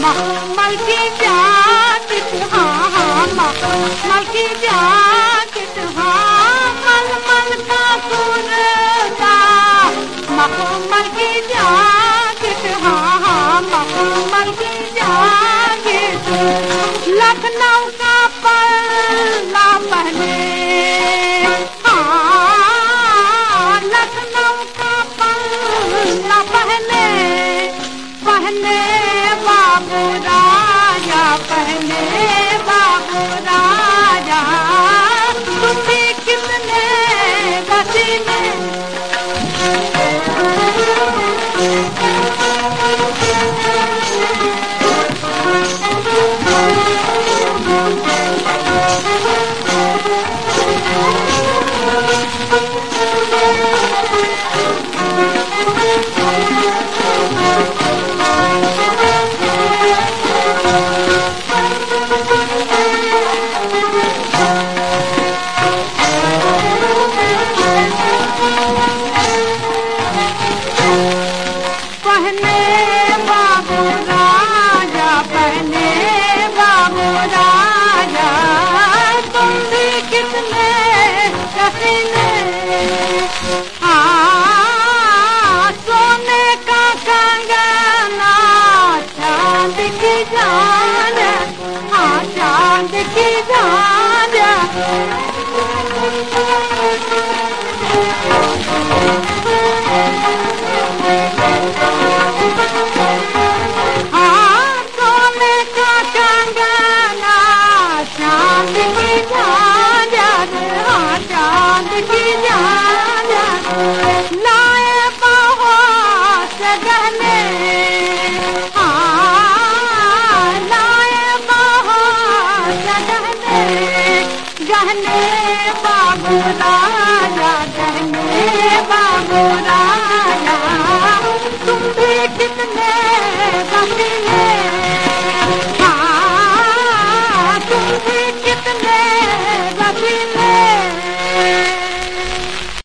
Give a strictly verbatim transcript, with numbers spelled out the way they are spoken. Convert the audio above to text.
मखमल की जैकेट, हाँ हाँ मखमल की जैकेट, हाँ मलमल का कुर्ता, मखमल की जैकेट, हाँ हाँ मखमल की जैकेट, लखनऊ का पल्ला पहने, हाँ लखनऊ का पल्ला पहने, पहने बाबू राजा, पहने बाबू राजा, तुम भी कितने रसीले, पहने बाबू राजा, पहने बाबू राजा, तुम भी कितने रसीले, हाँ सोने का कंगना चांद की जान, हाँ चांद की जान, हाँ सोने का कंगना चांद की जान, हाँ चांद की जान, लाए बहुत से गहने, हाँ लाए बहुत से गहने, गहने बाबू राजा, गहने बाबू राजा, तुम भी कितने